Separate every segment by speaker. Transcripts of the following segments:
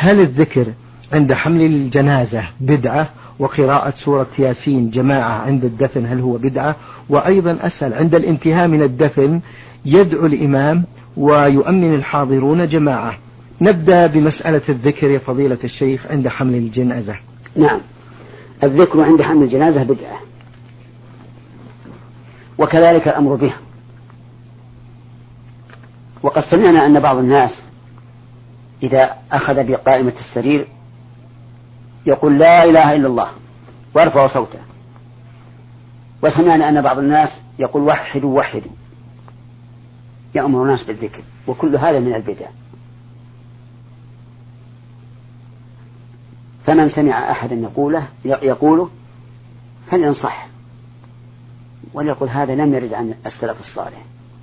Speaker 1: هل الذكر عند حمل الجنازة بدعة، وقراءة سورة ياسين جماعة عند الدفن هل هو بدعة؟ وأيضا أسأل عند الانتهاء من الدفن يدعو الإمام ويؤمن الحاضرون جماعة. نبدأ بمسألة الذكر يا فضيلة الشيخ عند حمل الجنازة.
Speaker 2: نعم، الذكر عند حمل الجنازة بدعة، وكذلك الأمر به. وقد سمعنا أن بعض الناس إذا أخذ بقائمة السرير يقول لا إله إلا الله وارفع صوته، وسمعنا أن بعض الناس يقول وحدوا وحدوا، يأمر الناس بالذكر، وكل هذا من البدع. فمن سمع أحدا يقوله فلينصح وليقول هذا لم يرد عن السلف الصالح.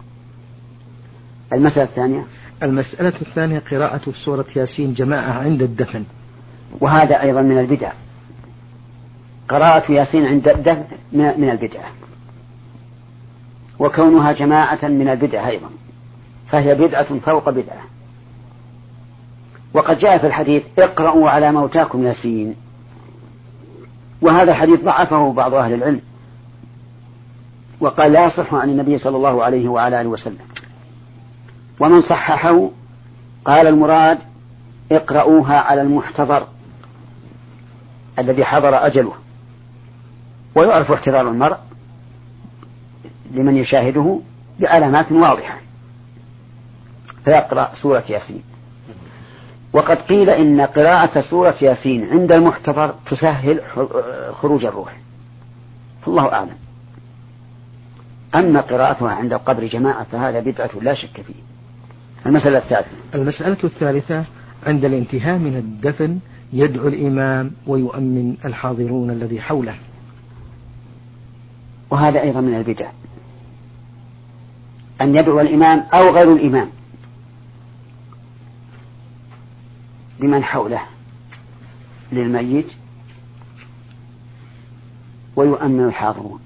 Speaker 1: المسألة الثانية قراءة سورة ياسين جماعة عند الدفن،
Speaker 2: وهذا أيضا من البدع. قراءة ياسين عند الدفن من البدع، وكونها جماعة من البدع أيضا، فهي بدعة فوق بدعة. وقد جاء في الحديث اقرأوا على موتاكم ياسين، وهذا الحديث ضعفه بعض أهل العلم وقال لا يصح عن النبي صلى الله عليه وعلى آله وسلم. ومن صححه قال المراد اقرأوها على المحتضر الذي حضر أجله، ويعرف احتضار المرء لمن يشاهده بعلامات واضحة، فيقرأ سورة ياسين. وقد قيل إن قراءة سورة ياسين عند المحتضر تسهل خروج الروح، فالله أعلم. أما قراءتها عند القبر جماعة فهذا بدعة لا شك فيه.
Speaker 1: المسألة الثالثة عند الانتهاء من الدفن يدعو الإمام ويؤمن الحاضرون الذي حوله،
Speaker 2: وهذا أيضا من البدع، أن يدعو الإمام أو غير الإمام بمن حوله للميت ويؤمن الحاضرون،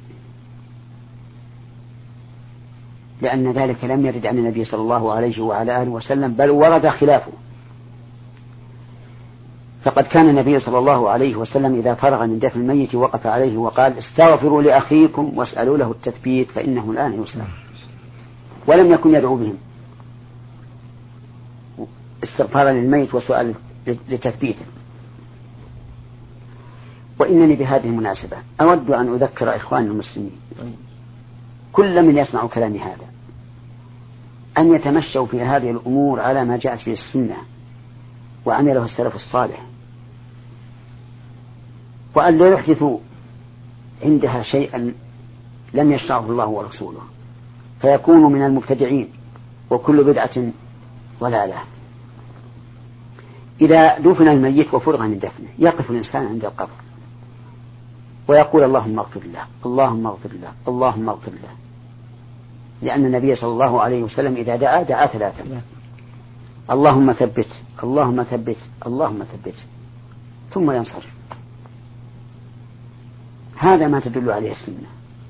Speaker 2: لأن ذلك لم يرد عن النبي صلى الله عليه وعلى آله وسلم، بل ورد خلافه. فقد كان النبي صلى الله عليه وسلم إذا فرغ من دفن الميت وقف عليه وقال استغفروا لأخيكم واسألوا له التثبيت فإنه الآن يسلم، ولم يكن يدعو بهم استغفارا للميت وسؤال لتثبيته. وإنني بهذه المناسبة أود أن أذكر إخواننا المسلمين كل من يسمع كلامي هذا أن يتمشوا في هذه الأمور على ما جاءت في السنة وعمله السلف الصالح، وأن لا يحدثوا عندها شيئا لم يشرعه الله ورسوله فيكونوا من المبتدعين، وكل بدعة ضلالة. إذا دفن الميت وفرغ من دفنه يقف الإنسان عند القبر ويقول اللهم اغفر له اللهم اغفر له اللهم اغفر له، لأن النبي صلى الله عليه وسلم إذا دعا 3: اللهم ثبت اللهم ثبت اللهم ثبت، ثم ينصرف. هذا ما تدل عليه السنة.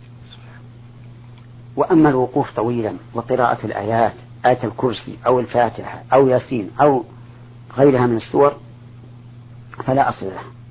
Speaker 2: وأما الوقوف طويلا وقراءة الآيات، آية الكرسي أو الفاتحة أو ياسين أو غيرها من السور، فلا أصل له.